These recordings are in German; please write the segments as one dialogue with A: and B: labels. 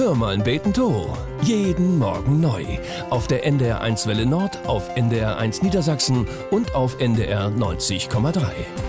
A: Hör mal beten to. Jeden Morgen neu. Auf der NDR 1 Welle Nord, auf NDR 1 Niedersachsen und auf NDR 90,3.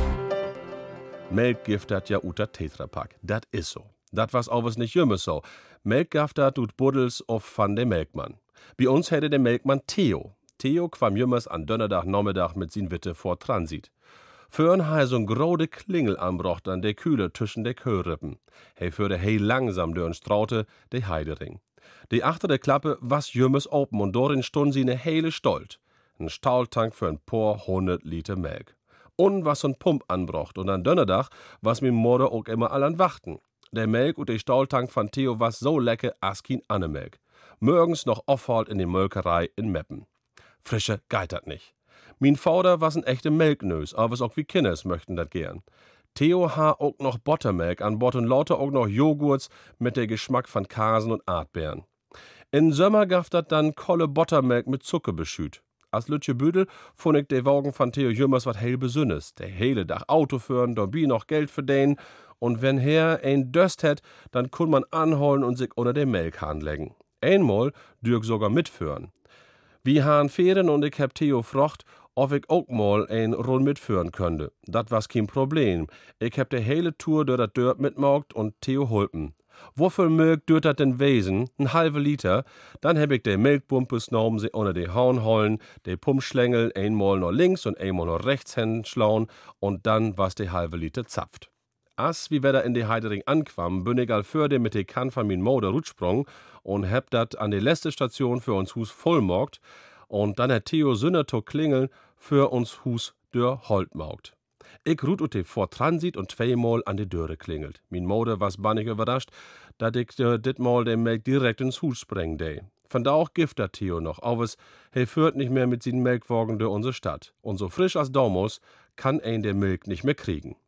B: Melk gift dat ja uta Tetrapack. Dat is so. Dat was auch was nicht jümmes so. Melk gaft dat ut Buddels of van de Melkmann. Bei uns hätte der Melkmann Theo. Theo kwam jümmers an Dönnerdach Nachmittag mit sin Witte vor Transit. Förn ha so'n grode Klingel anbrocht an de Kühle zwischen de Köhlrippen. He führte hei langsam dörn Straute de Heidering. Die achter der Klappe was jümmers open und dorin stund sie ne hele Stolt. N Stahltank für ein paar 100 Liter Melk. Und was so'n Pump anbrocht und an Dönnerdach was mi Morde auch immer allan wachten. Der Melk und de Stahltank von Theo was so lecker as kin Annemelk. Morgens noch aufhalt in die Molkerei in Meppen. Frische geht dat nicht. Min Vater was ein echte Melknös, aber was auch wie Kinders möchten dat gern. Theo ha auch noch Buttermelk an Bord und lauter auch noch Joghurts mit der Geschmack von Kasen und Erdbeeren. In Sommer gaff dat dann kolle Buttermelk mit Zucker beschüt. Als Lütje Büdel fand ich de Wogen von Theo jümmers wat hell besünnes. Der hele Dach Auto führen, dabei noch Geld verdienen. Und wenn her ein Döst hätt, dann kun man anholen und sich unter den Melkhahn legen. Einmal dürk sogar mitführen. Wie han Ferien und ich hab Theo frocht, ob ich auch mal ein Rund mitführen könnte. Dat was kein Problem. Ich hab de hele Tour durch dat Dörp mitmaugt und Theo holpen. Wofür Milch dürrt dat denn wesen? Ein halbe Liter. Dann hab ich de Milchbumpes genommen, sie unter de Hauen holen, de Pumpschlängel einmal noch links und einmal noch rechts hin schlauen und dann was de halbe Liter zapft. As wie wir da in de Heidering anquam, bin ich allförde mit de Kann von min Moder rutsprung und hab dat an de letzte Station für uns Hus vollmaugt und dann hat Theo Sünnerto klingeln für uns Hus dör Holtmaugt. Ich ruht ut vor Transit und zweimal an de Döre klingelt. Min Moder was bannig überrascht, dat ich ditmal den Melk direkt ins Hus sprengen de. Von da auch gift dat Theo noch, aber he führt nicht mehr mit sin Melkwagen durch unsere Stadt. Und so frisch als Daumos kann ein der Milk nicht mehr kriegen.